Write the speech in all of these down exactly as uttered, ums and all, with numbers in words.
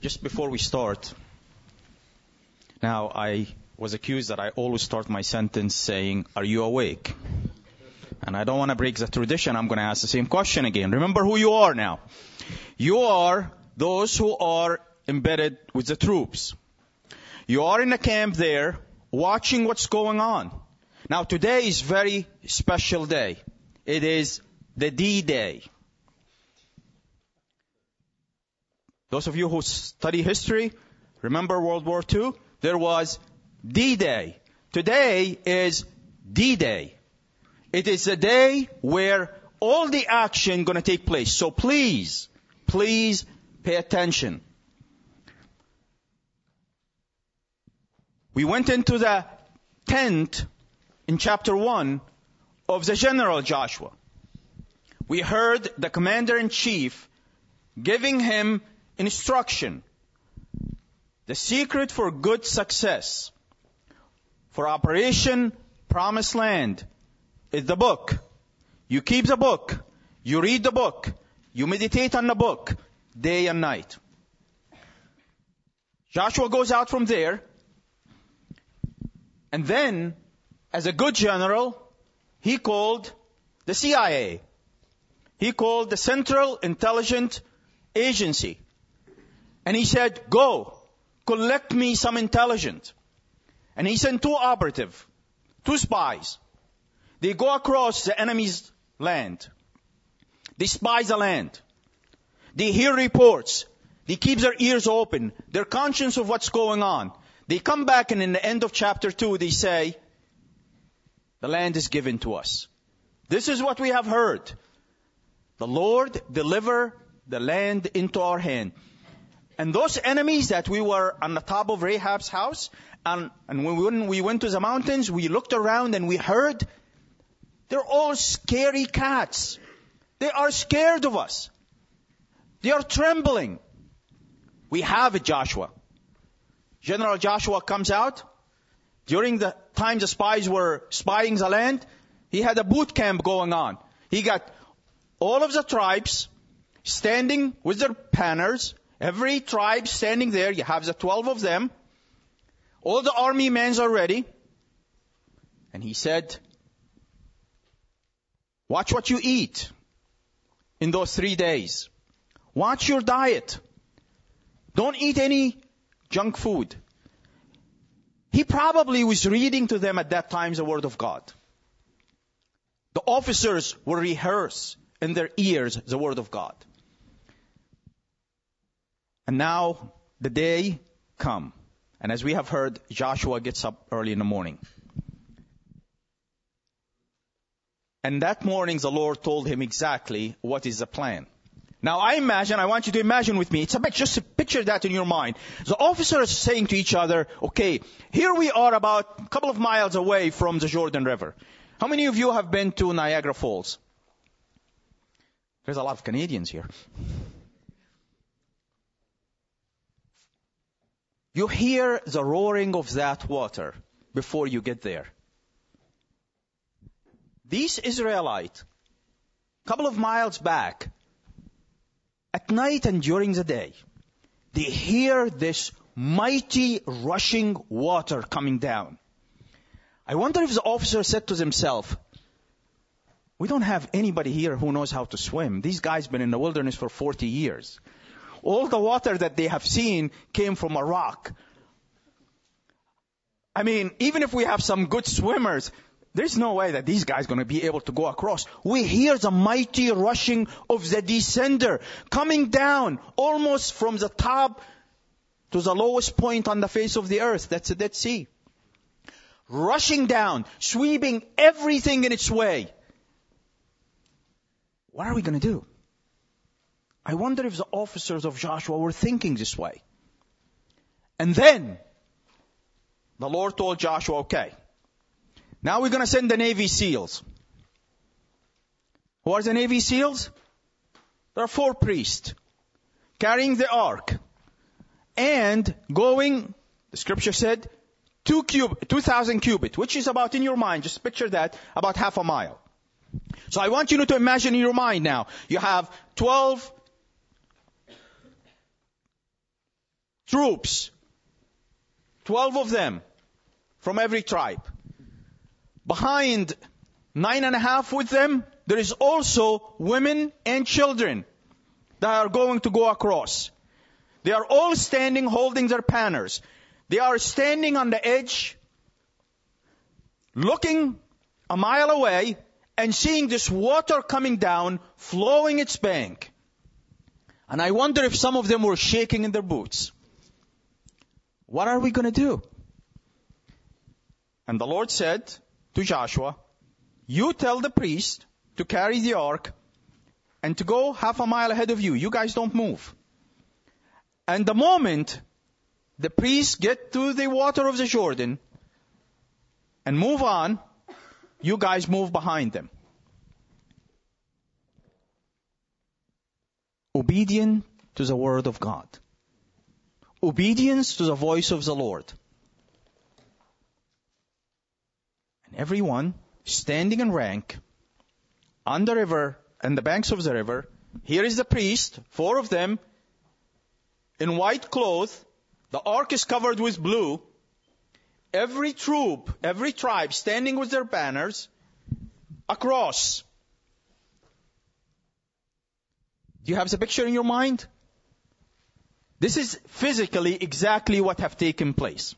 Just before we start, now I was accused that I always start my sentence saying, "Are you awake?" And I don't want to break the tradition. I'm going to ask the same question again. Remember who you are now. You are those who are embedded with the troops. You are in the camp there, watching what's going on. Now today is a very special day. It is the D-Day. Those of you who study history, remember World War Two? There was D-Day. Today is D-Day. It is a day where all the action going to take place. So please, please pay attention. We went into the tent in chapter one of the General Joshua. We heard the commander-in-chief giving him instruction. The secret for good success, for Operation Promised Land, is the book. You keep the book. You read the book. You meditate on the book day and night. Joshua goes out from there. And then, as a good general, he called the C I A. He called the Central Intelligence Agency. And he said, "Go, collect me some intelligence." And he sent two operatives, two spies. They go across the enemy's land. They spy the land. They hear reports. They keep their ears open. They're conscious of what's going on. They come back, and in the end of chapter two, they say, "The land is given to us. This is what we have heard. The Lord deliver the land into our hand." And those enemies that we were on the top of Rahab's house, and, and when we went to the mountains, we looked around and we heard, they're all scary cats. They are scared of us. They are trembling. We have it, Joshua. General Joshua comes out. During the time the spies were spying the land, he had a boot camp going on. He got all of the tribes standing with their banners. Every tribe standing there. You have the twelve of them. All the army men are ready. And he said, "Watch what you eat in those three days. Watch your diet. Don't eat any junk food." He probably was reading to them at that time the Word of God. The officers will rehearse in their ears the Word of God. And now the day come. And as we have heard, Joshua gets up early in the morning. And that morning the Lord told him exactly what is the plan. Now I imagine, I want you to imagine with me, it's a bit, just picture that in your mind. The officers are saying to each other, "Okay, here we are about a couple of miles away from the Jordan River." How many of you have been to Niagara Falls? There's a lot of Canadians here. You hear the roaring of that water before you get there. These Israelites, a couple of miles back, at night and during the day, they hear this mighty rushing water coming down. I wonder if the officer said to himself, "We don't have anybody here who knows how to swim. These guys have been in the wilderness for forty years. All the water that they have seen came from a rock. I mean, even if we have some good swimmers, there's no way that these guys are going to be able to go across." We hear the mighty rushing of the descender coming down almost from the top to the lowest point on the face of the earth. That's the Dead Sea. Rushing down, sweeping everything in its way. What are we going to do? I wonder if the officers of Joshua were thinking this way. And then the Lord told Joshua, "Okay, now we're going to send the Navy SEALs." Who are the Navy SEALs? There are four priests carrying the ark and going, the scripture said, two cub, two thousand cubits, which is about, in your mind, just picture that, about half a mile. So I want you to imagine in your mind now, you have twelve troops, twelve of them from every tribe. Behind nine and a half with them, there is also women and children that are going to go across. They are all standing holding their banners. They are standing on the edge, looking a mile away and seeing this water coming down, flowing its bank. And I wonder if some of them were shaking in their boots. What are we going to do? And the Lord said to Joshua, you tell the priest to carry the ark and to go half a mile ahead of you. You guys don't move. And the moment the priests get to the water of the Jordan and move on, you guys move behind them. Obedient to the word of God. Obedience to the voice of the Lord. And everyone standing in rank on the river and the banks of the river. Here is the priest, four of them, in white cloth. The ark is covered with blue. Every troop, every tribe standing with their banners across. Do you have the picture in your mind? This is physically exactly what have taken place.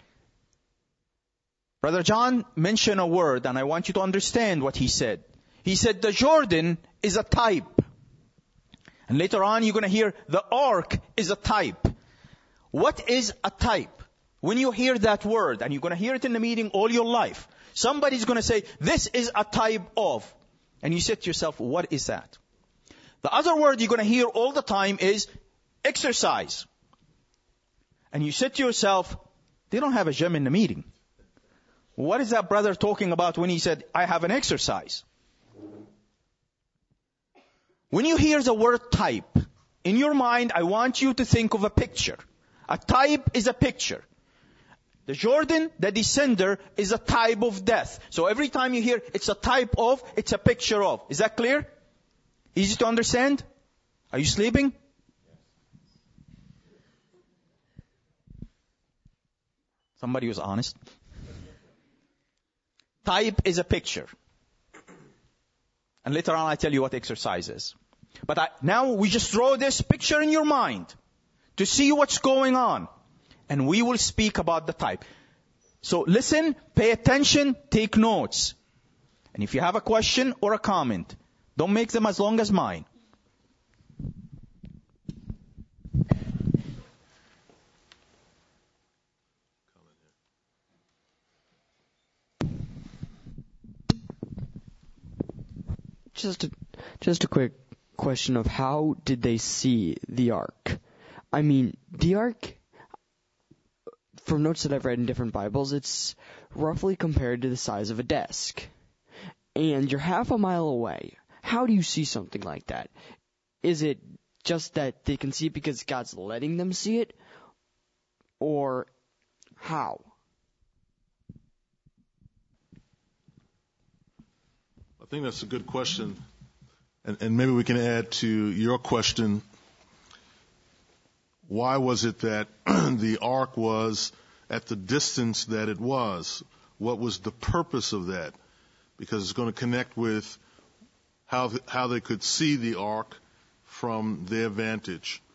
Brother John mentioned a word, and I want you to understand what he said. He said the Jordan is a type. And later on you're going to hear the ark is a type. What is a type? When you hear that word, and you're going to hear it in the meeting all your life, somebody's going to say, this is a type of. And you say to yourself, what is that? The other word you're going to hear all the time is exercise. And you say to yourself, they don't have a gym in the meeting. What is that brother talking about when he said, I have an exercise? When you hear the word type, in your mind, I want you to think of a picture. A type is a picture. The Jordan, the descender, is a type of death. So every time you hear it's a type of, it's a picture of. Is that clear? Easy to understand? Are you sleeping? Somebody was honest. Type is a picture. And later on I tell you what exercise is. But I, now we just throw this picture in your mind to see what's going on. And we will speak about the type. So listen, pay attention, take notes. And if you have a question or a comment, don't make them as long as mine. Just a, just a quick question of how did they see the ark? I mean, the ark, from notes that I've read in different Bibles, it's roughly compared to the size of a desk. And you're half a mile away. How do you see something like that? Is it just that they can see it because God's letting them see it? Or how? I think that's a good question. And, and maybe we can add to your question, why was it that the ark was at the distance that it was? What was the purpose of that? Because it's going to connect with how how they could see the ark from their vantage.